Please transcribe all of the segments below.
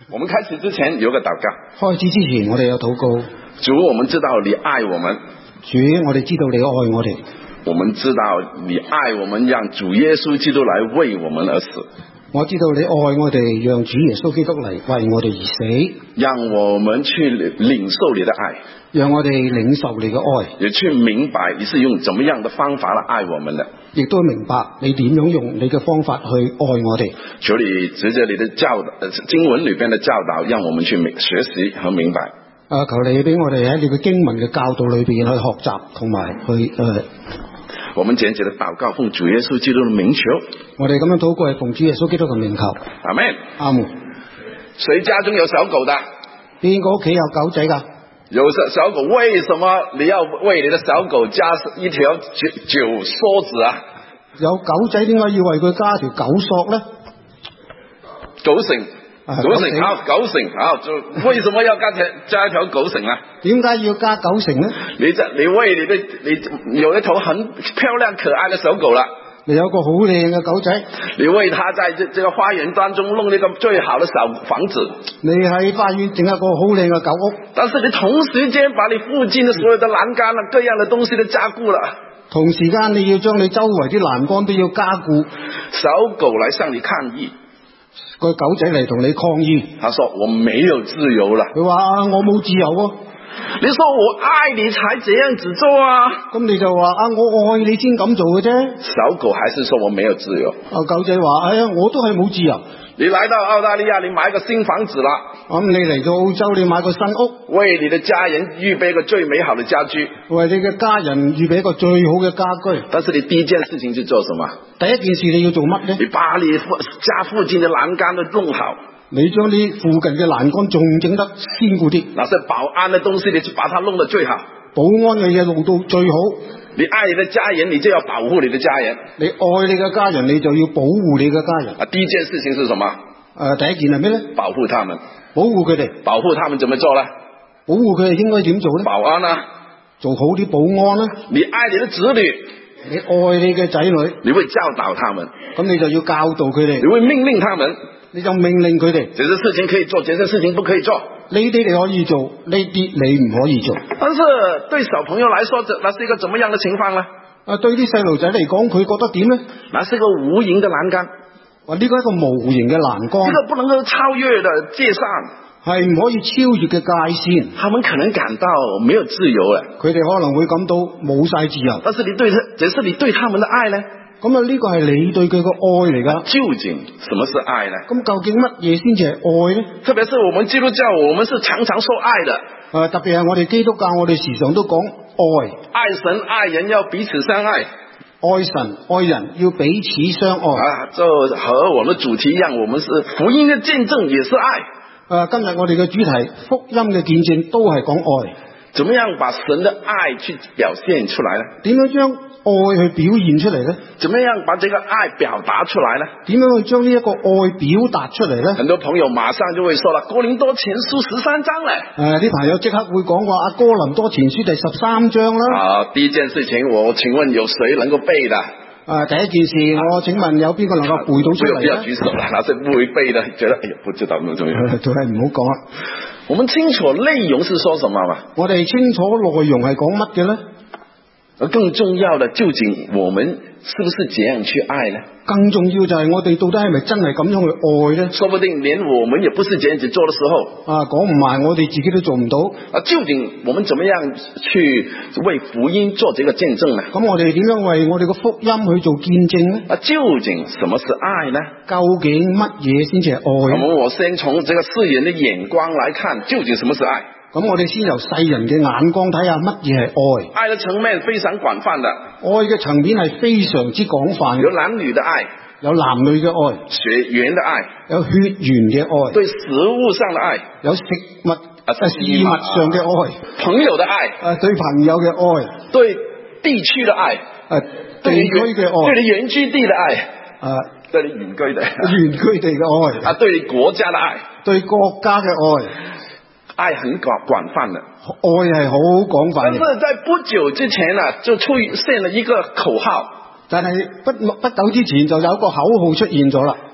我們開始之前有個禱告。 開始之前我哋有禱告。 主，我們知道你愛我們。 主，我哋知道你愛我哋。 我們知道你愛我們，讓主耶穌基督來為我們而死。 我知道你愛我哋，讓主耶穌基督嚟為我哋而死。 讓我們去領受你的愛， 讓我哋領受你嘅愛， 也去明白你是用怎麼樣的方法來愛我們的， 亦都明白你點樣用你嘅方法去愛我哋。 求你藉着你的教導，經文裏邊的教導，讓我們去學習和明白。 求你俾我哋喺你嘅經文嘅教導裏邊去學習同埋去我們簡潔的禱告，奉主耶穌基督的名求。 我哋咁樣禱告係奉主耶穌基督嘅名求。 阿門。 阿門。 誰家中有小狗的？ 邊個屋企有狗仔噶？ 有小狗，為什麼你要為你的小狗加一條酒梭子啊？ 有狗仔，點解要為佢加條狗索咧？ 狗繩。狗繩好，狗繩好，就為什麼要加一條狗繩啊？ 點解要加狗繩呢？ 你為你有一頭很漂亮可愛的小狗啦， 你有個好靚嘅狗仔， 你為它在這個花園當中弄一個最好的小房子， 你喺花園整一個好靚嘅狗屋， 但是你同時間把你附近的所有的欄杆啊，各樣的東西都加固了， 同時間你要將你周圍啲欄杆都要加固。 小狗來向你抗議， 個狗仔嚟同你抗議， 他說我沒有自由了。 佢話我冇自由喎。 你說我愛你才這樣子做啊？ 咁你就話我愛你先咁做嘅啫。 小狗還是說我沒有自由。 狗仔話我都係冇自由。 你來到澳大利亞，你買個新房子啦。 咁你嚟到澳洲，你買個新屋， 為你的家人預備一個最美好的家居， 為你嘅家人預備一個最好嘅家居。 但是你第一件事情是做什麼？ 第一件事你要做乜呢？ 你把你家附近的欄杆都弄好。 你將啲附近嘅欄杆仲整得堅固啲。 那些保安的東西，你就把它弄得最好。 保安嘅嘢弄到最好。 你愛你的家人，你就要保護你的家人。 你愛你嘅家人，你就要保護你嘅家人。 第一件事情是什麼？ 第一件係咩呢？ 保護他們。 保護佢哋。 保護他們怎麼做呢？ 保護佢哋應該點做呢？ 保安啊， 做好啲保安啦。 你愛你的子女， 你愛你嘅仔女， 你會教導他們， 咁你就要教導佢哋。 你會命令他們， 你就命令佢哋， 這些事情可以做，這些事情不可以做。 呢啲你可以做，呢啲你唔可以做。 但是對小朋友來說，那是一個怎麼樣的情況呢？ 對啲細路仔嚟講，佢覺得點呢？ 那是一個無形的欄杆。 呢個係一個無形嘅欄杆， 呢個不能夠超越的界線， 係唔可以超越嘅界線。 他們可能感到沒有自由了， 佢哋可能會感到冇晒自由。 但是這是你對他們的愛呢？ 咁呢個係你對佢嘅愛嚟噶。 究竟什麼是愛呢？ 咁究竟乜嘢先至係愛呢？ 特別是我們基督教，我們是常常說愛的。 特別係我哋基督教，我哋時常都講愛。 愛神愛人要彼此相愛。 愛神愛人要彼此相愛就和我們的主題一樣，我們是福音的見證，也是愛。 今日我哋嘅主題福音嘅見證都係講愛。 怎麼樣把神的愛去表現出來呢？ 點樣將愛去表現出嚟呢？ 怎麼樣把這個愛表達出來呢？ 點樣去將呢一個愛表達出嚟呢？ 很多朋友馬上就會說了，哥林多前書13章咧。 啲朋友即刻會講話哥林多前書第13章啦。 第一件事情，我請問有誰能夠背的？ 第一件事，我請問有邊個能夠背到出嚟呢？ 不要舉手啦，那些不會背的，覺得不知道咁重要， 都係唔好講啦。 我們清楚內容是說什麼嘛？ 我哋清楚內容係講乜嘅呢？ 而更重要的，究竟我們是不是這樣去愛呢？ 更重要就係我哋到底係咪真係咁樣去愛呢？ 說不定連我們也不是這樣子做的時候， 講唔埋我哋自己都做唔到。 究竟我們怎麼樣去為福音做這個見證呢？ 咁我哋點樣為我哋嘅福音去做見證呢？ 究竟什麼是愛呢？ 究竟乜嘢先至係愛？ 我先從這個世人的眼光來看，究竟什麼是愛？ 咁我哋先由世人嘅眼光睇下乜嘢係愛。 愛的層面非常廣泛的， 愛嘅層面係非常之廣泛， 有男女的愛， 有男女嘅愛， 血緣的愛， 有血緣嘅愛， 對食物上的愛， 有食物事物上嘅愛， 朋友的愛， 對朋友嘅愛， 對地區的愛， 地區嘅愛， 對你原居地的愛，對你原居地嘅愛， 對你國家的愛， 對國家嘅愛。 愛很廣泛的， 愛係好廣泛嘅。 但是在不久之前呢，就出現了一個口號。 但係不久之前就有一個口號出現咗啦。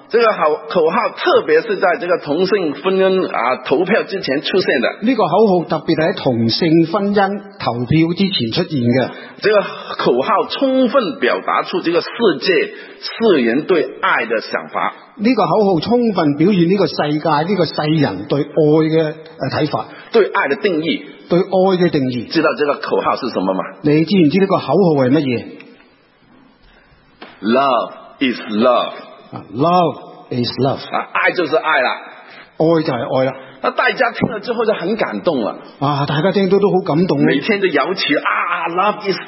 這個口號特別是在這個同性婚姻投票之前出現的。 呢個口號特別係喺同性婚姻投票之前出現嘅。 這個口號充分表達出這個世界世人對愛的想法。 呢個口號充分表現呢個世界呢個世人對愛嘅睇法， 對愛的定義， 對愛嘅定義。 知道這個口號是什麼嗎？ 你知唔知呢個口號係乜嘢？ Love is love. Love is love. 愛就是愛啦， 愛就係愛啦。 那大家聽了之後就很感動了。 大家聽到都好感動。 每天都搖起love is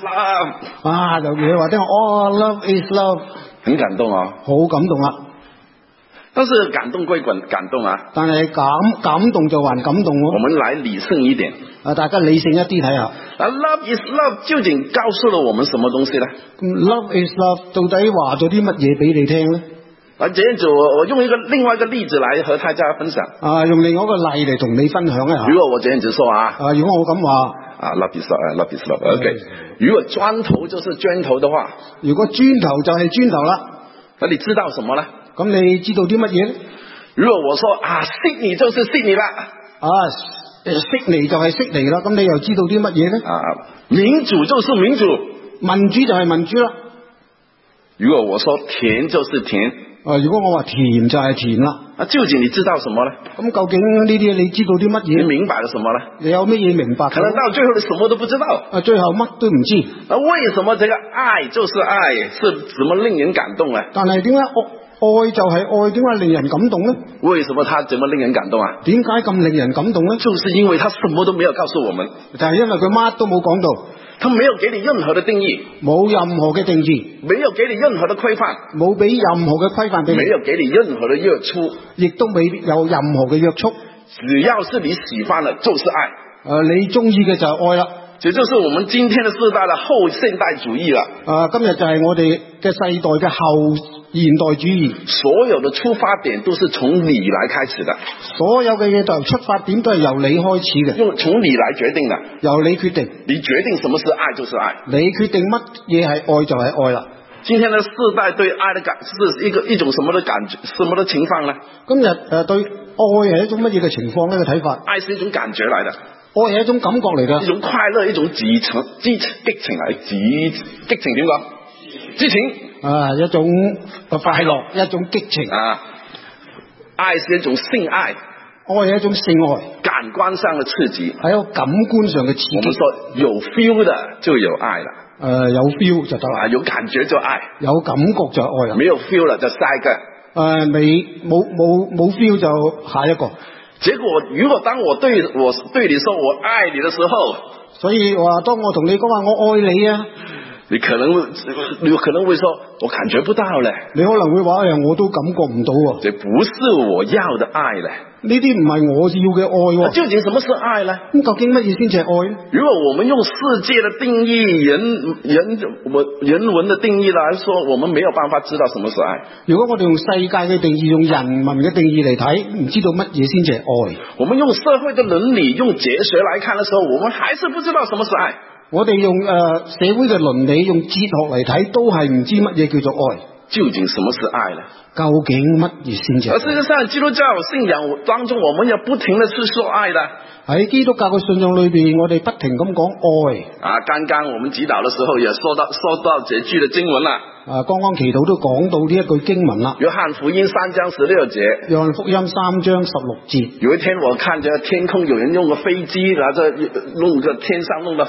love。 就你話聽love is love， 很感動啊， 好感動啊。 但是感動歸感動啊， 但係感動就還感動喎。 我們來理性一點。 大家理性一啲睇下。 Love is love 究竟告訴了我們什麼東西呢？ Love is love 到底話咗啲乜嘢俾你聽呢？ 這樣子我用另外一個例子來和大家分享。 用另外一個例嚟同你分享一下。 如果我這樣子說如果我咁話 ，love is love，love is love。OK，如果磚頭就是磚頭的話， 如果磚頭就係磚頭啦， 那你知道什麼呢？ 咁你知道啲乜嘢呢？ 如果我說Sydney 就是 Sydney 啦， 悉尼就係悉尼啦，咁你又知道啲乜嘢呢？ 民主就是民主， 民主就係民主啦。 如果我說甜就是甜， 如果我話甜就係甜啦， 究竟你知道什麼呢？ 咁究竟呢啲你知道啲乜嘢？ 你明白了什麼呢？ 你有乜嘢明白？ 可能到最後你什麼都不知道。 最後乜都唔知。 為什麼這個愛就是愛，是怎麼令人感動呢？ 但係點解愛就係愛，點解令人感動呢？ 為什麼他怎麼令人感動啊？ 點解咁令人感動呢？ 就是因為他什麼都沒有告訴我們， 就係因為佢乜都冇講到， 他沒有給你任何的定義， 冇任何嘅定義， 沒有給你任何的規範， 冇俾任何嘅規範俾你， 沒有給你任何的約束， 亦都未有任何嘅約束。 只要是你喜歡的，就是愛。 你中意嘅就係愛啦。 這就是我們今天的世代的後現代主義了。 今日就係我哋嘅世代嘅後現代主義。 所有的出發點都是從你來開始的， 所有嘅嘢就出發點都係由你開始嘅， 從你來決定的， 由你決定。 你決定什麼是愛就是愛， 你決定乜嘢係愛就係愛啦。 今天的世代對愛的感是一種什麼的感覺，什麼的情況呢？ 今日對愛係一種乜嘢嘅情況呢？個睇法， 愛是一種感覺來的， 愛係一種感覺嚟㗎， 一種快樂，一種激情嚟，激情點講？激情一種快樂，一種激情愛是一種性愛， 愛係一種性愛， 感官上的刺激， 係一個感官上嘅刺激。 我們說有 feel 的就有愛了， 有 feel 就得啦， 有感覺就愛， 有感覺就愛啦。 沒有 feel 了就下一個， 冇 feel 就下一個。 結果如果當我對你說我愛你的時候， 所以話當我同你講話我愛你啊， 你可能會說我感覺不到咧， 你可能會話我都感覺唔到喎， 這不是我要的愛咧， 呢啲唔係我要嘅愛喎。 究竟什麼是愛呢？ 咁究竟乜嘢先至係愛呢？ 如果我們用世界的定義、人文的定義來說，我們沒有辦法知道什麼是愛。 如果我哋用世界嘅定義、用人文嘅定義嚟睇，唔知道乜嘢先至係愛。 我們用社會的倫理、用哲學來看的時候，我們還是不知道什麼是愛。 我哋用社會嘅倫理、用哲學嚟睇，都係唔知乜嘢叫做愛。 究竟什麼是愛呢？ 究竟乜嘢先至？ 而事實上，基督教信仰當中，我們要不停的去說愛的。 喺基督教嘅信仰裏邊，我哋不停咁講愛。 剛剛我們祈禱的時候也說到這句的經文啦。 剛剛祈禱都講到呢一句經文啦。 約翰福音3章16節。 約翰福音3章16節。 有一天我看着天空有人用個飛機，然後弄個天上弄到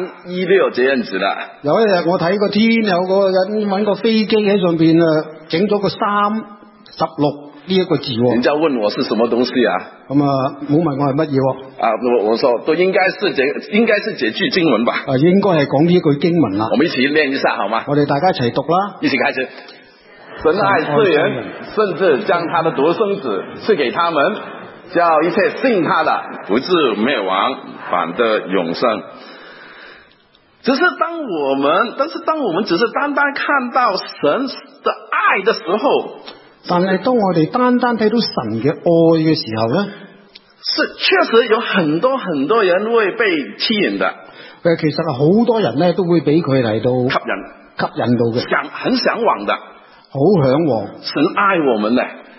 316這樣子啦。有一日我睇個天有個人揾個飛機喺上邊整咗個316呢一個字。人家問我是什麼東西啊？咁冇問我係乜嘢。我說都應該是這句經文吧。應該係講呢一句經文啦。我們一起練一下好嗎？我哋大家一齊讀啦。一起開始。神愛世人，甚至將他的獨生子賜給他們，叫一切信他的不至滅亡，反得永生。但是當我們只是單單看到神的愛的時候，但係當我哋單單睇到神嘅愛嘅時候呢，是確實有很多人會被吸引的。其實好多人呢都會俾佢嚟到吸引到嘅，很向往的，好向往。神愛我們呢，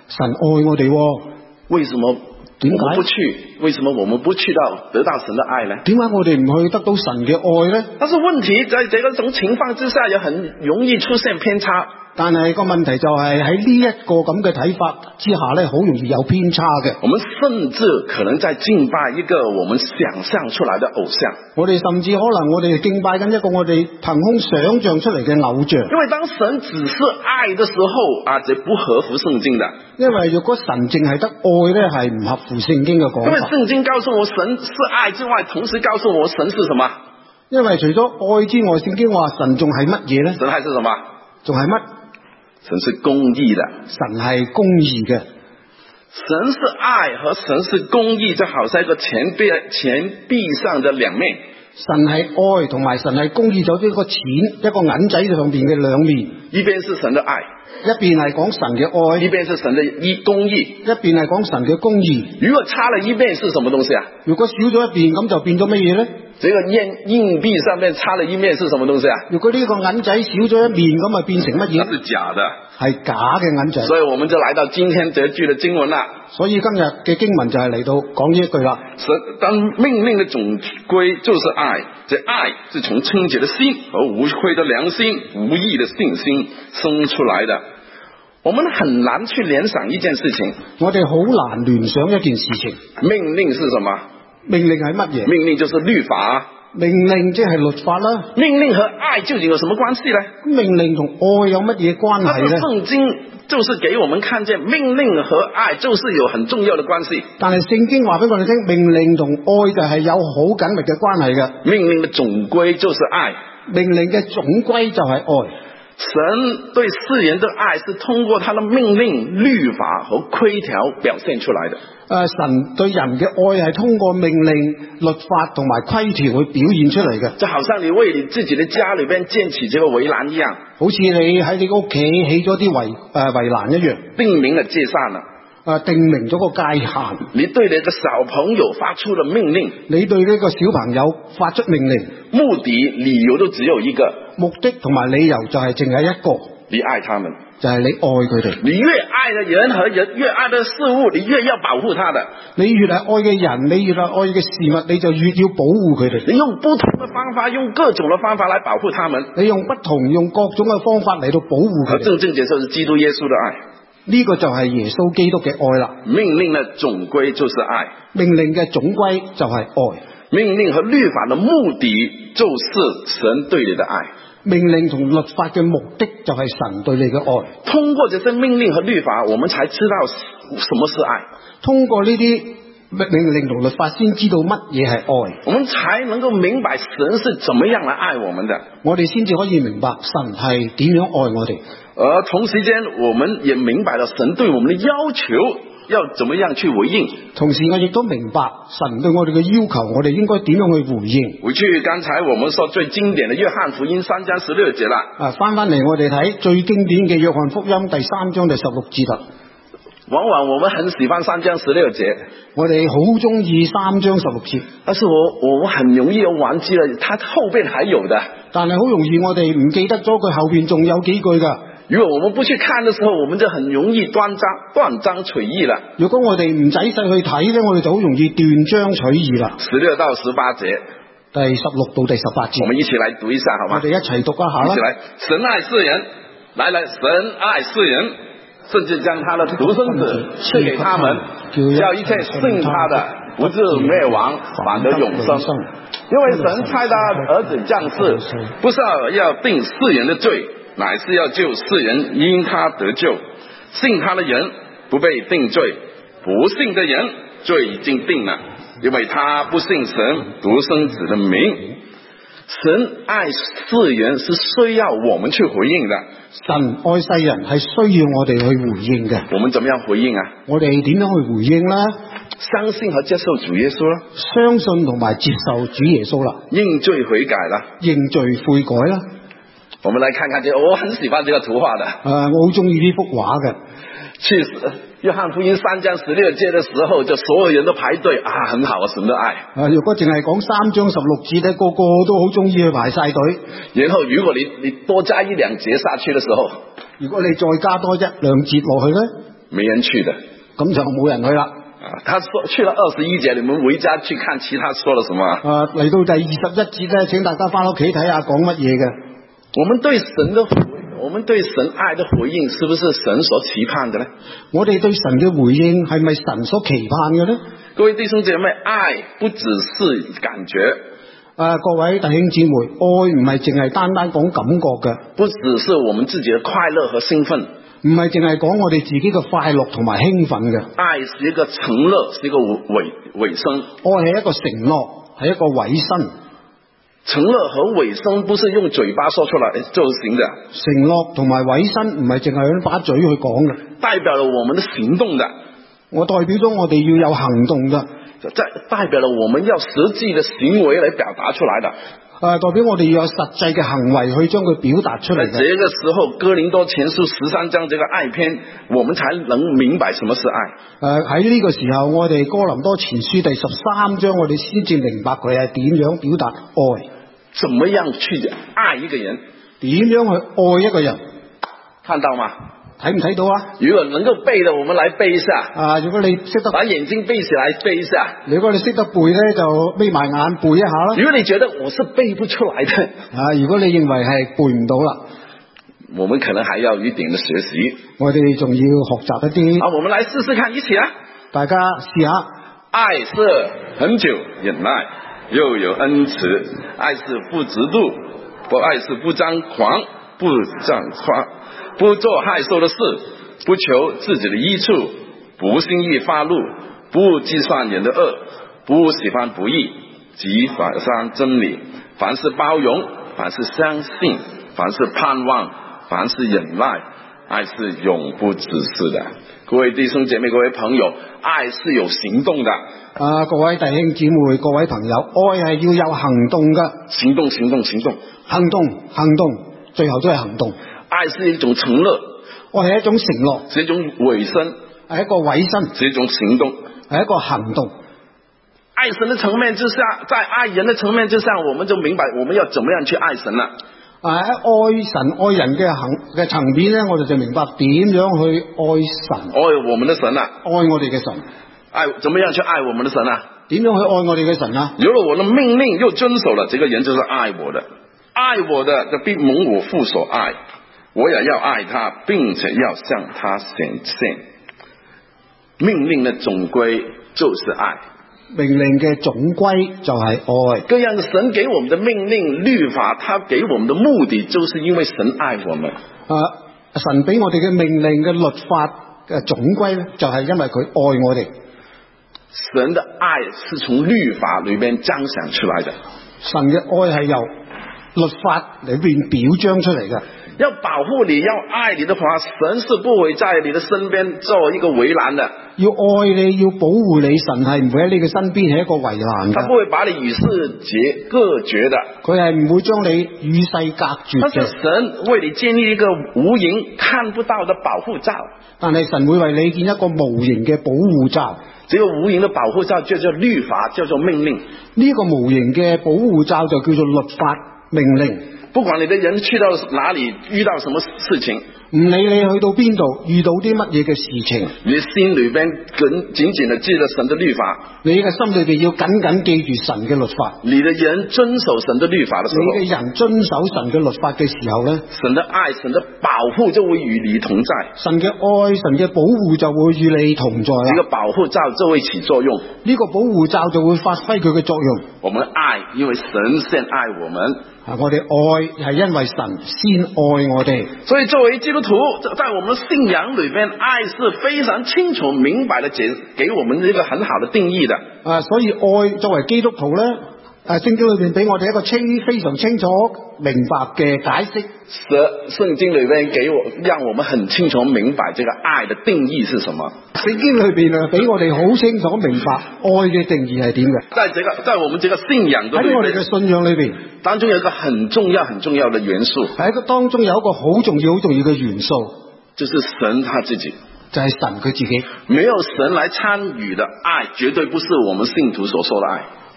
神愛我哋喎， 為什麼點解我們不去？為什麼我們不去到得到神的愛呢？ 點解我哋唔去得到神嘅愛呢？ 但是問題在這種情況之下，也很容易出現偏差。 但係個問題就係喺呢一個咁嘅睇法之下咧，好容易有偏差嘅。 我們甚至可能在敬拜一個我們想象出來的偶像。 我哋甚至可能我哋敬拜緊一個我哋憑空想象出嚟嘅偶像。 因為當神只是愛的時候啊，這不合乎聖經的。 因為如果神淨係得愛咧，係唔合乎聖經嘅講法。 因為聖經告訴我神是愛之外，同時告訴我神是什麼？ 因為除咗愛之外，聖經話神仲係乜嘢咧？ 神還是什麼？ 仲係乜？ 神是公義的。 神係公義嘅。 神是愛和神是公義，就好像一個錢幣上的兩面。 神係愛同埋神係公義，就好似一個錢一個銀仔上邊嘅兩面。 一邊是神的愛， 一邊係講神嘅愛， 一邊是神的公義， 一邊係講神嘅公義。 如果差了一邊是什麼東西啊？ 如果少咗一邊，咁就變咗乜嘢咧？ 這個硬幣上面差了一面是什麼東西啊？ 如果呢個銀仔少咗一面，咁啊變成乜嘢？ 那是假的， 係假嘅銀仔。 所以我們就來到今天這句的經文啦。 所以今日嘅經文就係嚟到講呢一句啦。 當命令的總歸就是愛，這愛是從清潔的心和無虧的良心、無義的信心生出來的。我們很難去聯想一件事情， 我哋好難聯想一件事情。 命令是什麼？ 命令係乜嘢？ 命令就是律法。 命令即係律法啦。 命令和愛究竟有什麼關係呢？ 命令同愛有乜嘢關係呢？ 聖經就是給我們看見命令和愛就是有很重要的關係。 但係聖經話俾我哋聽，命令同愛就係有好緊密嘅關係嘅。 命令的總歸就是愛， 命令嘅總歸就係愛。 神對世人的愛是通過他的命令、律法和規條表現出來的。 神對人嘅愛係通過命令、律法同埋規條去表現出嚟嘅。 就好像你為你自己的家裏邊建起這個圍欄一樣， 好似你喺你屋企起咗啲圍欄一樣， 定明了界限啦。 定明咗個界限。 你對你個小朋友發出了命令， 你對呢個小朋友發出命令， 目的、理由都只有一個， 目的同埋理由就係淨係一個， 你愛他們， 就係你愛佢哋。 你越愛的人和越愛的事物，你越要保護他的。 你越係愛嘅人，你越係愛嘅事物，你就越要保護佢哋。 你用不同的方法，用各種的方法來保護他們。 你用各種嘅方法嚟到保護佢哋。 正正就是基督耶穌的愛。 呢個就係耶穌基督嘅愛啦。 命令的總歸就是愛， 命令嘅總歸就係愛。 命令和律法的目的就是神對你的愛。 命令同律法嘅目的就係神對你嘅愛。 通過這些命令和律法，我們才知道什麼是愛。通過呢啲命令同律法先知道乜嘢係愛， 我們才能夠明白神是怎麼樣來愛我們的。 我哋先至可以明白神係點樣愛我哋。 而同時間，我們也明白了神對我們的要求要怎麼樣去回應。 同時我亦都明白神對我哋嘅要求，我哋應該點樣去回應。 回去剛才我們說最經典的約翰福音3章16節啦。 翻嚟我哋睇最經典嘅約翰福音第3章第16節啦。 往往我們很喜歡3章16節， 我哋好中意3章16節， 但是我很容易又忘記了，它後邊還有的。 但係好容易我哋唔記得咗佢後邊仲有幾句噶。 如果我們不去看的時候，我們就很容易斷章取義了。 如果我哋唔仔細去睇咧，我哋就好容易斷章取義啦。 16到18節， 第16到第18節， 我們一起來讀一下好嗎？ 我哋一齊讀一下啦。 一起來，神愛世人，來，神愛世人，甚至將他的獨生子賜給他們，叫一切信他的不至滅亡，反得永生。因為神差他兒子降世，不是要定世人的罪，乃是要救世人因他得救。信他的人不被定罪，不信的人罪已經定了，因為他不信神獨生子的名。神愛世人是需要我們去回應的。 神愛世人係需要我哋去回應嘅。 我們怎麼樣回應啊？ 我哋點樣去回應呢？ 相信和接受主耶穌啦， 相信同埋接受主耶穌啦， 認罪悔改啦， 認罪悔改啦。 我們來看看這個，我很喜歡這個圖畫的。 我好中意呢幅畫嘅。 去約翰福音3章16節的時候，就所有人都排隊啊，很好啊，神的愛。 如果淨係講3章16節咧，個個都好中意去排晒隊。 然後如果你多加1-2節下去的時候， 如果你再加多1-2節落去咧， 沒人去的， 咁就冇人去啦。 他說去了21節，你們回家去看其他說了什麼。 嚟到第21節咧，請大家翻屋企睇下講乜嘢嘅。 我們對神愛的回應，是不是神所期盼的呢？ 我哋對神嘅回應係咪神所期盼嘅呢？ 各位弟兄姐妹，愛不只是感覺。 各位弟兄姊妹，愛唔係淨係單單講感覺嘅， 不只是我們自己的快樂和興奮， 唔係淨係講我哋自己嘅快樂同埋興奮嘅。 愛是一個承諾，是一個尾聲。 愛係一個承諾，係一個尾聲。 承諾和尾聲不是用嘴巴說出來就行的。 承諾同埋尾聲唔係淨係用把嘴去講嘅， 代表了我們的行動的。 我代表咗我哋要有行動嘅， 代表了我們要實際的行為來表達出來的。 代表我哋要有實際嘅行為去將佢表達出嚟嘅。 這個時候，哥林多前書13章這個愛篇，我們才能明白什麼是愛。 喺呢個時候，我哋哥林多前書第13章，我哋先至明白佢係點樣表達愛， 怎麼樣去愛一個人， 點樣去愛一個人， 看到嗎？ 睇唔睇到啊？ 如果能夠背的，我們來背一下。 如果你識得把眼睛閉起來背一下。 如果你識得背咧，就眯埋眼背一下啦。 如果你覺得我是背不出來的， 如果你認為係背唔到啦， 我們可能還要一點的學習。 我哋仲要學習一啲。 好，我們來試試看，一起啊！ 大家試下。 愛是恒久忍耐，又有恩慈；愛是不嫉妒，不愛是不張狂，不張狂。不做害羞的事，不求自己的益處，不輕易發怒，不計算人的惡，不喜歡不義，只反上真理。凡事包容，凡事相信，凡事盼望，凡事忍耐，愛是永不止息的。各位弟兄姐妹，各位朋友，愛是有行動的。 各位弟兄姊妹，各位朋友，愛係要有行動嘅。 行動，行動，行動， 行動，行動，最後都係行動。 愛是一種承諾， 愛係一種承諾， 是一種尾聲， 係一個尾聲， 是一種行動， 係一個行動。 愛神的層面之下，在愛人的層面之上，我們就明白我們要怎麼樣去愛神啦。 愛神愛人嘅層面咧，我哋就明白點樣去愛神， 愛我們的神啊， 愛我哋嘅神。 怎麼樣去愛我們的神啊？ 點樣去愛我哋嘅神啊？ 有了我的命令又遵守了，這個人就是愛我的。愛我的，就必蒙我父所愛。我也要愛他，並且要向他顯現。命令的總歸就是愛， 命令嘅總歸就係愛。 各樣神給我們的命令律法，他給我們的目的，就是因為神愛我們。 神俾我哋嘅命令嘅律法嘅總歸咧，就係因為佢愛我哋。 神的愛是從律法裏面彰顯出來的。 神嘅愛係由律法裏邊表彰出嚟嘅。 要保護你，要愛你的話，神是不會在你的身邊做一個圍欄的。 要愛你，要保護你，神係唔會喺你嘅身邊係一個圍欄嘅。 他不會把你與世隔絕的。 佢係唔會將你與世隔絕嘅。 但是神為你建立一個無形看不到的保護罩。 但係神會為你建一個無形嘅保護罩。 這個無形的保護罩就叫律法，叫做命令。 呢個無形嘅保護罩就叫做律法命令。 不管你的人去到哪裡，遇到什麼事情， 唔理你去到邊度，遇到啲乜嘢嘅事情， 你心裏邊緊緊地記得神的律法， 你嘅心裏邊要緊緊記住神嘅律法。 你的人遵守神的律法的時候， 你嘅人遵守神嘅律法嘅時候呢， 神的愛、神的保護就會與你同在。 神嘅愛、神嘅保護就會與你同在啦。 呢個保護罩就會起作用， 呢個保護罩就會發揮佢嘅作用。 我們愛，因為神先愛我們。 我哋愛係因為神先愛我哋， 所以作為基督徒，在我們信仰裏邊，愛是非常清楚明白的給我們一個很好的定義的。 所以愛作為基督徒呢，聖經裏邊俾我哋一個非常清楚明白嘅解釋。 聖經裏邊讓我們很清楚明白這個愛的定義是什麼。 聖經裏邊俾我哋好清楚明白愛嘅定義係點嘅。 在我們這個信仰的喺我哋嘅信仰裏邊， 當中有一個很重要的元素， 喺個當中有一個好重要嘅元素， 就是神他自己， 就係神佢自己。 沒有神來參與的愛，絕對不是我們信徒所說的愛。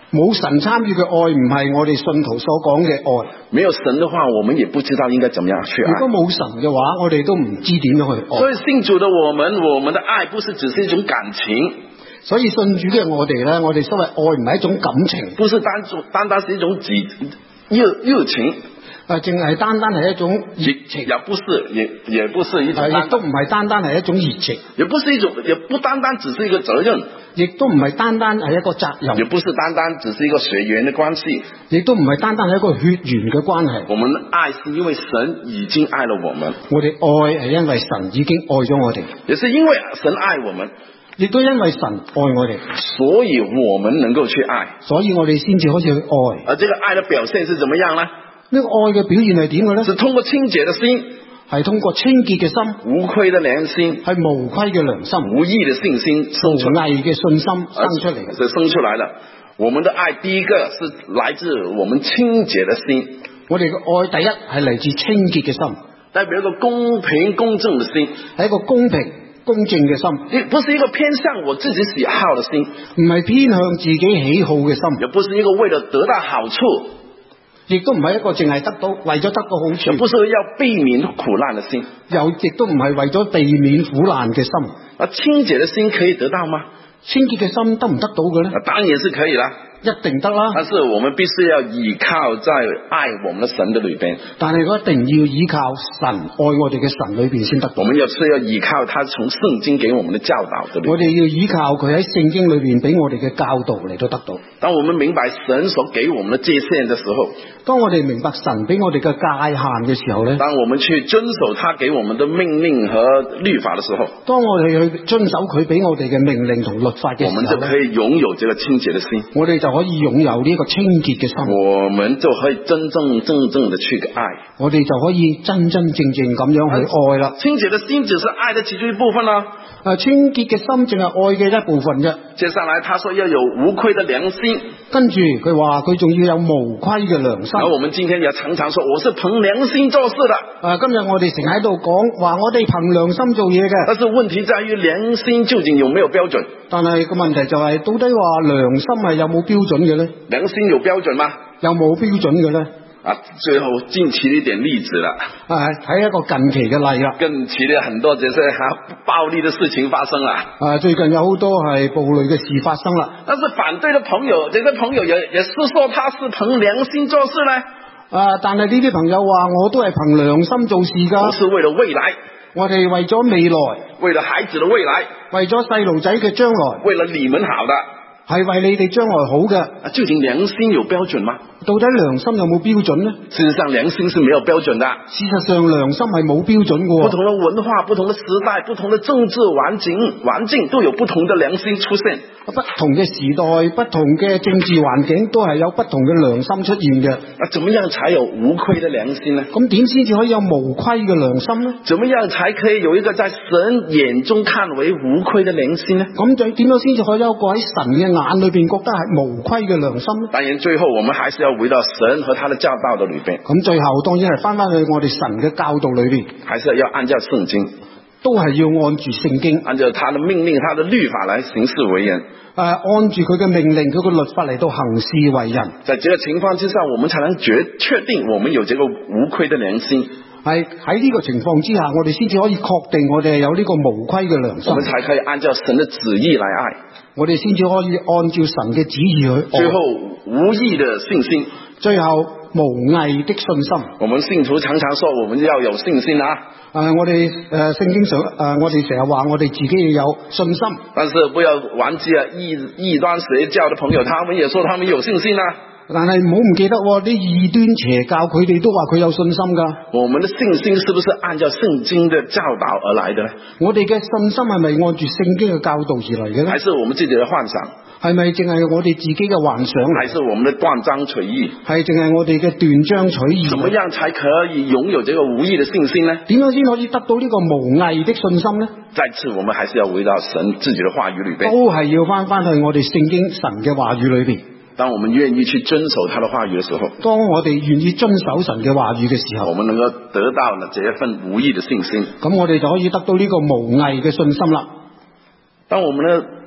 冇神參與嘅愛唔係我哋信徒所講嘅愛。 沒有神的話，我們也不知道應該怎麼樣去愛。 如果冇神嘅話，我哋都唔知點樣去愛。 所以信主的我們的愛不是只是一種感情。 所以信主嘅我哋咧，我哋所謂愛唔係一種感情， 不是單單是一種熱情。 淨係單單係一種熱情， 也不是一種， 亦都唔係單單係一種熱情， 也不單單只是一個責任， 亦都唔係單單係一個責任， 也不是單單只是一個血緣的關係， 亦都唔係單單係一個血緣嘅關係。 我們的愛是因為神已經愛了我們， 我哋愛係因為神已經愛咗我哋， 也是因為神愛我們， 亦都因為神愛我哋， 所以我們能夠去愛， 所以我哋先至可以去愛。 而這個愛的表現是怎麼樣呢？ 呢個愛嘅表現係點嘅咧？ 是通過清潔的心， 係通過清潔嘅心， 無虧的良心， 係無虧嘅良心， 無義的信心生出來， 無偽嘅信心生出嚟嘅， 生出來了。我們的愛第一個是來自我們清潔的心， 我哋嘅愛第一係嚟自清潔嘅心， 代表一個公平公正的心， 係一個公平公正嘅心， 不是一個偏向我自己喜好的心， 唔係偏向自己喜好嘅心， 也不是一個為了得到好處， 亦都唔係一個淨係得到為咗得到好處， 也不是要避免苦難的心， 又亦都唔係為咗避免苦難嘅心。 而清潔的心可以得到嗎？ 清潔嘅心得唔得到嘅呢？ 當然是可以啦， 一定得啦。 但是我們必須要依靠在愛我們的神的裏邊， 但係我一定要依靠神愛我哋嘅神裏邊先得到。 我們要依靠他從聖經給我們的教導的裏邊， 我哋要依靠佢喺聖經裏邊俾我哋嘅教導嚟到得到。 當我們明白神所給我們的界限的時候， 當我哋明白神俾我哋嘅界限嘅時候呢， 當我們去遵守他給我們的命令和律法的時候， 當我哋去遵守佢俾我哋嘅命令同律法嘅時候， 我們就可以擁有這個清潔的心， 我哋就可以擁有呢個清潔嘅心， 我們就可以真正的去愛， 我哋就可以真正咁樣去愛啦。 清潔的心只是愛的其中一部分啦。 清潔嘅心淨係愛嘅一部分啫。 接下來他說要有無虧的良心， 跟住佢話佢仲要有無虧嘅良心。 而我們今天也常常說我是憑良心做事的。 今日我哋成日喺度講話我哋憑良心做嘢嘅， 但是問題在於良心究竟有沒有標準？ 但係個問題就係到底話良心係有冇標準嘅呢？ 良心有標準嗎？ 有冇標準嘅呢？ 最後近期的一點例子了， 睇一個近期嘅例啦。 近期的很多這些暴力的事情發生了。 最近有好多係暴力嘅事發生啦。 但是反對的朋友，這些朋友也是說他是憑良心做事呢。 但係呢啲朋友話我都係憑良心做事㗎。 不是為了未來， 我哋為咗未來， 為了孩子的未來， 為咗細路仔嘅將來， 為了你們好的， 係為你哋將來好嘅。 究竟良心有標準嗎？ 到底良心有冇標準呢？ 事實上良心是沒有標準的。 事實上良心係冇標準嘅。 不同的文化、不同的時代、不同的政治環境都有不同的良心出現。 不同嘅時代、不同嘅政治環境都係有不同嘅良心出現嘅。 怎麼樣才有無虧的良心呢？ 咁點先至可以有無虧嘅良心呢？ 怎麼樣才可以有一個在神眼中看為無虧的良心呢？ 咁就點樣先至可以有一個喺神嘅眼裏邊覺得係無虧嘅良心呢？ 當然最後我們還是要回到神和他的教導的裏邊。 咁最後當然係翻去我哋神嘅教導裏邊， 還是要按照聖經， 都係要按住聖經， 按照他的命令、他的律法來行事為人。 按住佢嘅命令、佢嘅律法嚟到行事為人。 在這個情況之下，我們才能確定我們有這個無虧的良心。 係喺呢個情況之下，我哋先至可以確定我哋有呢個無虧嘅良心。 我們才可以按照神的旨意來愛。 我哋先至可以按照神嘅旨意去愛。 最後無義的信心， 最後無偽的信心。我們信徒常常說我們要有信心啊。 我哋聖經上我哋成日話我哋自己要有信心。但是不要忘記異端邪教的朋友，他們也說他們有信心啊。 但係唔好唔記得啲異端邪教佢哋都話佢有信心噶。 我們的信心是不是按照聖經的教導而來的呢？ 我哋嘅信心係咪按住聖經嘅教導而嚟嘅呢？ 還是我們自己的幻想？ 係咪淨係我哋自己嘅幻想？ 還是我們的斷章取義？ 係淨係我哋嘅斷章取義？ 怎麼樣才可以擁有這個無義的信心呢？ 點樣先可以得到呢個無偽的信心呢？ 再次我們還是要回到神自己的話語裏邊， 都係要翻去我哋聖經神嘅話語裏邊。 當我們願意去遵守他的話語的時候， 當我哋願意遵守神嘅話語嘅時候， 我們能夠得到了這一份無義的信心。 咁我哋就可以得到呢個無偽嘅信心啦。 當我們呢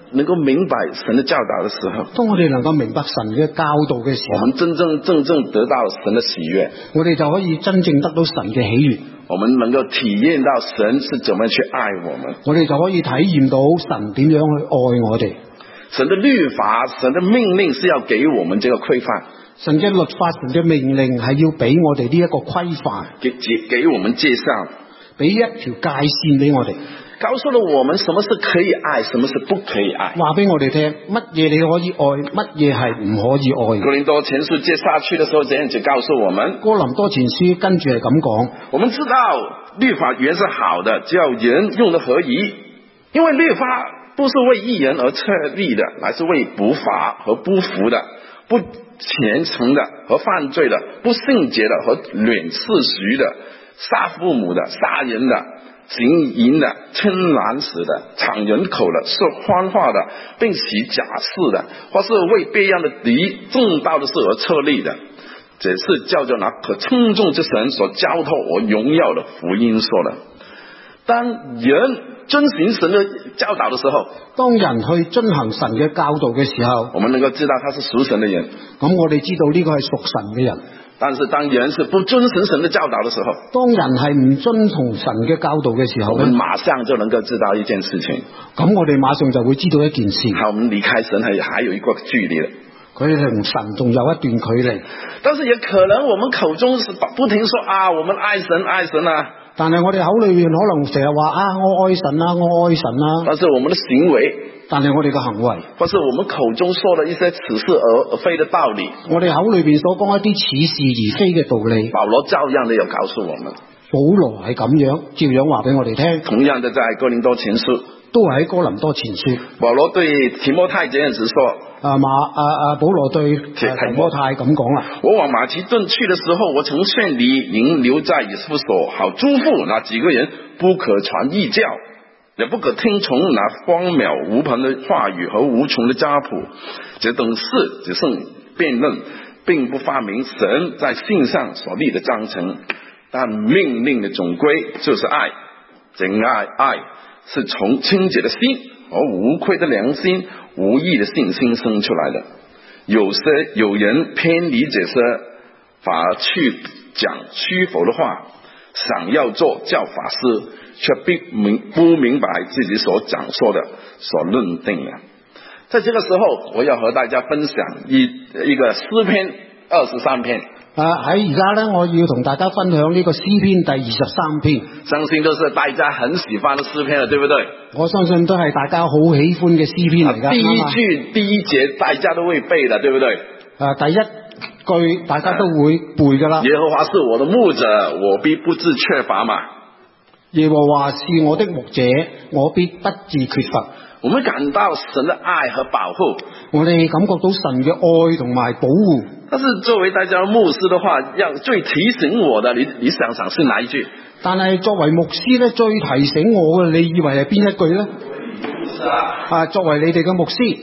能夠明白神的教導的時候， 當我哋能夠明白神嘅教導嘅時候， 我們真正得到神的喜悅， 我哋就可以真正得到神嘅喜悅。 我們能夠體驗到神是怎麼去愛我們， 我哋就可以體驗到神點樣去愛我哋。 神的律法、神的命令是要給我們這個規範， 神嘅律法、神嘅命令係要俾我哋呢一個規範， 給我們介紹， 俾一條界線俾我哋， 告訴了我們什麼是可以愛，什麼是不可以愛。 話俾我哋聽，乜嘢你可以愛，乜嘢係唔可以愛。 哥林多前書接下去的時候，這樣就告訴我們， 哥林多前書跟住係咁講， 我們知道律法原是好的，只要人用得合宜，因為律法不是為義人而設立的，乃是為不法和不服的、不虔誠的和犯罪的、不聖潔的和戀世俗的、殺父母的、殺人的、行淫的、稱男死的、搶人口的、說謊話的，並起假誓的，或是為別樣的敵正道的事而設立的，這是叫做那可稱頌之神所交託我榮耀的福音說的。當人遵行神的教導的時候， 當人去遵行神嘅教導嘅時候， 我們能夠知道他是屬神的人， 咁我哋知道呢個係屬神嘅人。 但是當人是不遵行神的教導的時候， 當人係唔遵從神嘅教導嘅時候， 我們馬上就能夠知道一件事情， 咁我哋馬上就會知道一件事， 我們離開神還有一個距離了， 佢同神仲有一段距離。 但是也可能我們口中是不停說啊，我們愛神愛神啊， 但係我哋口裏面可能成日話啊，我愛神啊，我愛神啊， 但是我們的行為， 但係我哋嘅行為， 或是我們口中說的一些似是而非的道理， 我哋口裏邊所講一啲似是而非嘅道理， 保羅照樣的有告訴我們， 保羅係咁樣照樣話俾我哋聽。 同樣的在哥林多前書， 都係喺哥林多前書， 保羅對提摩太這樣子說， 保羅對提摩太咁講啦， 我往馬其頓去的時候，我曾勸你，您留在以弗所，好囑咐那幾個人，不可傳異教，也不可聽從那荒謬無憑的話語和無窮的家譜，這等事只剩辯論，並不發明神在信上所立的章程，但命令的總歸就是愛，真愛是從清潔的心和無愧的良心、無義的信心生出來的。有人偏離這些，反而去講虛浮的話，想要做教法師，卻不明白自己所講說的、所論定的。在這個時候，我要和大家分享一個詩篇23篇。 喺而家呢，我要同大家分享呢個詩篇第23篇， 相信都是大家很喜歡的詩篇了，對不對？ 我相信都係大家好喜歡嘅詩篇嚟㗎。 第一節大家都會背的，對不對？ 第一句大家都會背㗎啦。 耶和華是我的牧者，我必不致缺乏嘛。 耶和華是我的牧者，我必不致缺乏。 我們感到神的愛和保護， 我哋感覺到神嘅愛同埋保護。 但是作為大家牧師的話，要最提醒我的，你想想是哪一句？ 但係作為牧師咧，最提醒我嘅，你以為係邊一句咧？作為你哋嘅牧師，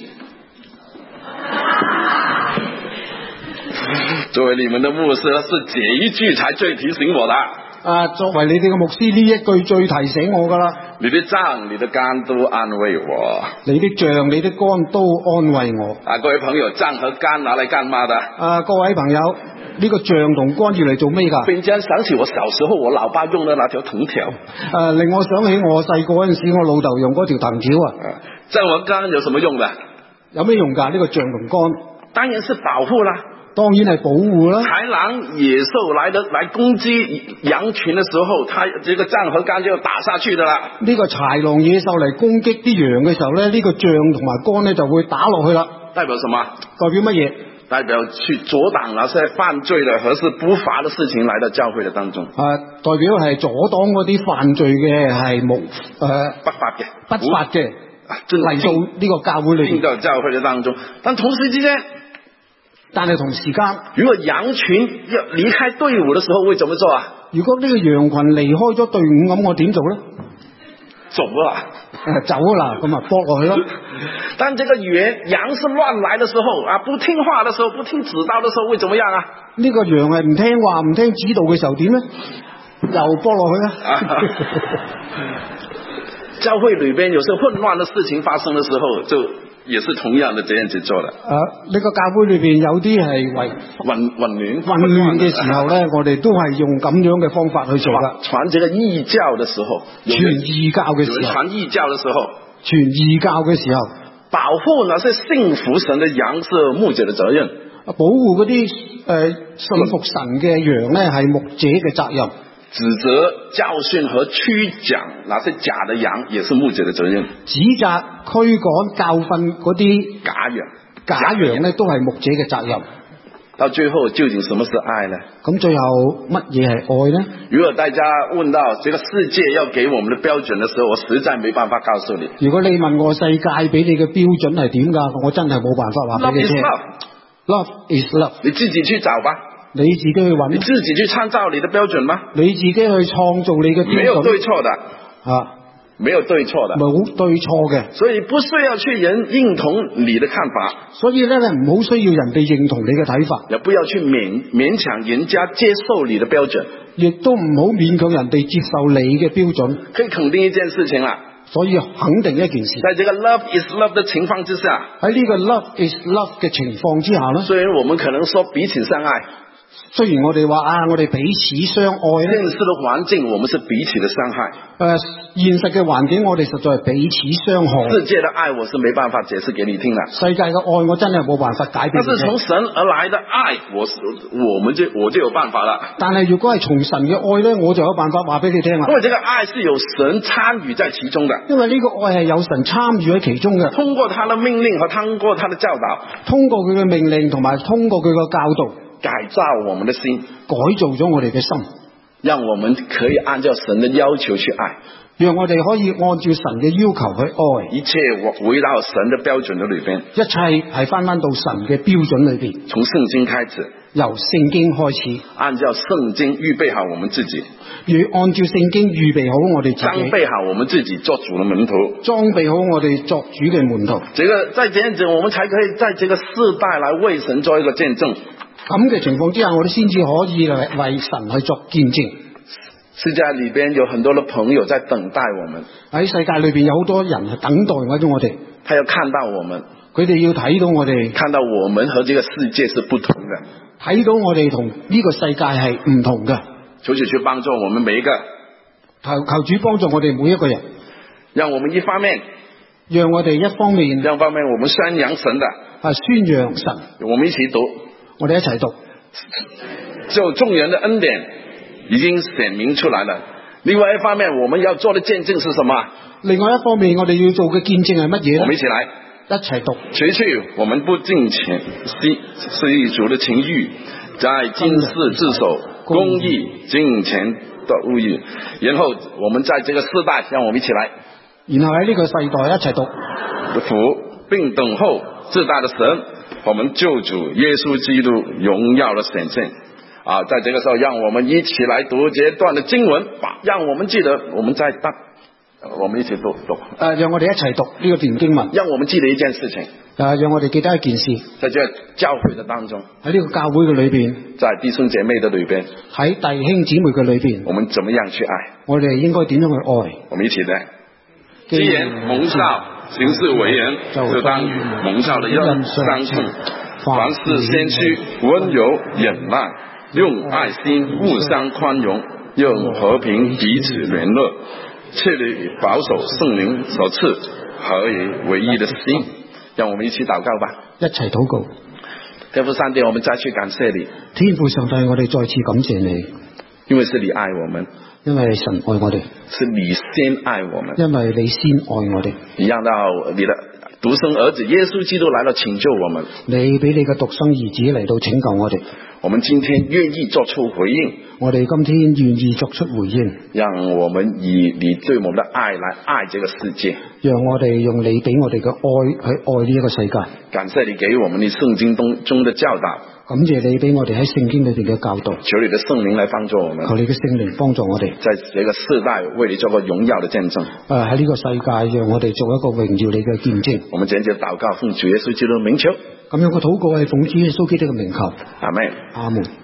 作為你們的牧師，是這一句才最提醒我的。 作為你哋嘅牧師，呢一句最提醒我噶啦。 你的杖、你的竿都安慰我。 你的杖、你的竿都安慰我。 各位朋友，杖和竿拿來幹嘛的？ 各位朋友，呢個杖同竿要嚟做咩噶？ 突然間想起我小時候，我老爸用的那條藤條。 令我想起我細個嗰陣時，我老豆用嗰條藤條啊。 杖和竿有什麼用的？ 有咩用噶？呢個杖同竿， 當然是保護啦。 當然係保護啦。 豺狼野獸來攻擊羊群的時候，它這個杖和竿就要打下去的啦。 呢個豺狼野獸嚟攻擊啲羊嘅時候咧，呢個杖同埋竿咧就會打落去啦。 代表什麼？ 代表乜嘢？ 代表去阻擋那些犯罪的和是不法的事情來到教會的當中。 代表係阻擋嗰啲犯罪嘅係不法嘅嚟到呢個教會裏面， 進到教會的當中。但同時之間，如果羊群要離開隊伍的時候會怎麼做啊？ 如果呢個羊群離開咗隊伍，咁我點做呢？ 走啦， 咁啊搏落去咯。 但這個羊是亂來的時候啊，不聽話的時候，不聽指導的時候會怎麼樣啊？ 呢個羊係唔聽話唔聽指導嘅時候點呢？又搏落去啦。 教會裏邊有時混亂的事情發生的時候，就也是同樣的這樣子做的。 呢個教會裏邊有啲係混亂嘅時候咧，我哋都係用咁樣嘅方法去做噶。 傳這個異教的時候， 傳異教嘅時候， 傳異教的時候， 傳異教嘅時候， 保護那些信服神的羊是牧者的責任。 保護嗰啲信服神嘅羊咧，係牧者嘅責任。 指責、教訓和驅趕那些假的羊，也是牧者的責任。 指責、驅趕、教訓嗰啲假羊咧，都係牧者嘅責任。 到最後，究竟什麼是愛呢？ 咁最後乜嘢係愛呢？ 如果大家問到這個世界要給我們的標準的時候，我實在沒辦法告訴你。 如果你問我世界俾你嘅標準係點㗎，我真係冇辦法話俾你聽。Love is love， 你自己去找吧。 你自己去揾， 你自己去創造你的標準嗎？ 你自己去創造你嘅標準。 沒有對錯的沒有對錯的， 冇對錯嘅。 所以不需要去人認同你的看法。 所以咧，唔好需要人哋認同你嘅睇法， 也不要去勉強人家接受你的標準， 亦都唔好勉強人哋接受你嘅標準。 可以肯定一件事情啦。 所以肯定一件事， 在這個 love is love 的情況之下， 喺呢個 love is love 嘅情況之下呢， 雖然我們可能說彼此相愛， 雖然我哋話我哋彼此相愛咧， 現實的環境我們是彼此的傷害。 現實嘅環境我哋實在係彼此傷害。 世界的愛我是沒辦法解釋給你聽的。 世界嘅愛我真係冇辦法解俾你聽。 但是從神而來的愛，我就有辦法了。 但係如果係從神嘅愛咧，我就有辦法話俾你聽啦。 因為這個愛是有神參與在其中的。 因為呢個愛係有神參與喺其中嘅。 通過他的命令和通過他的教導， 通過佢嘅命令同埋通過佢嘅教導， 改造我們的心， 改造咗我哋嘅心， 讓我們可以按照神的要求去愛。 讓我哋可以按照神嘅要求去愛， 一切圍繞神的標準的裏邊， 一切係翻到神嘅標準裏邊。 從聖經開始， 由聖經開始， 按照聖經預備好我們自己， 按照聖經預備好我哋自己， 裝備好我們自己做主的門徒， 裝備好我哋作主嘅門徒。 這個在這樣子，我們才可以在這個世代來為神做一個見證。 咁嘅情況之下，我哋先至可以為神去作見證。 世界裏邊有很多的朋友在等待我們， 喺世界裏邊有好多人係等待緊我哋， 他要看到我們， 佢哋要睇到我哋， 看到我們和這個世界是不同的， 睇到我哋同呢個世界係唔同嘅。 求主去幫助我們每一個， 求主幫助我哋每一個人， 讓我們一方面， 讓我哋一方面， 另一方面我們宣揚神的， 宣揚神， 我們一起讀， 我哋一齊讀， 就眾人的恩典已經顯明出來了。另外一方面，我們要做的見證是什麼？ 另外一方面，我哋要做嘅見證係乜嘢呢？ 我們一起來， 一齊讀。 除去我們不敬虔世俗的情欲，在今世自守公義敬虔的物欲。然後我們在這個世代，讓我們一起來， 然後喺呢個世代一齊讀。 服並等候至大的神，我們救主耶穌基督榮耀的顯現。在這個時候，讓我們一起來讀這段的經文，讓我們記得我們一起讀。 讓我哋一齊讀呢個段經文， 讓我們記得一件事情。 讓我哋記得一件事， 在這教會的當中， 喺呢個教會嘅裏邊， 在弟兄姐妹的裏邊， 喺弟兄姊妹嘅裏邊， 我們怎麼樣去愛？ 我哋應該點樣去愛？ 我們一起來。既然蒙召行事為人，就當與蒙召的人相稱。凡事先驅溫柔忍耐，用愛心互相寬容，用和平彼此聯絡，切力保守聖靈所賜合而為一的心。讓我們一起禱告吧， 一齊禱告。 天父上帝，我們再去感謝你。 天父上帝，我哋再次感謝你， 因為是你愛我們， 因為神愛我哋， 是你先愛我們， 因為你先愛我哋。 你讓到你的獨生兒子耶穌基督來到拯救我們， 你俾你嘅獨生兒子嚟到拯救我哋。 我們今天願意作出回應， 我哋今天願意作出回應， 讓我們以你對我們的愛來愛這個世界， 讓我哋用你俾我哋嘅愛去愛呢一個世界。 感謝你給我們的聖經中的教導， 感謝你俾我哋喺聖經裏邊嘅教導。 求你的聖靈來幫助我們， 求你嘅聖靈幫助我哋， 在這個世代為你做個榮耀的見證。 喺呢個世界，讓我哋做一個榮耀你嘅見證。 我們簡直禱告，奉主耶穌基督的名求。 咁樣嘅禱告係奉主耶穌基督嘅名求。 阿門。 阿門。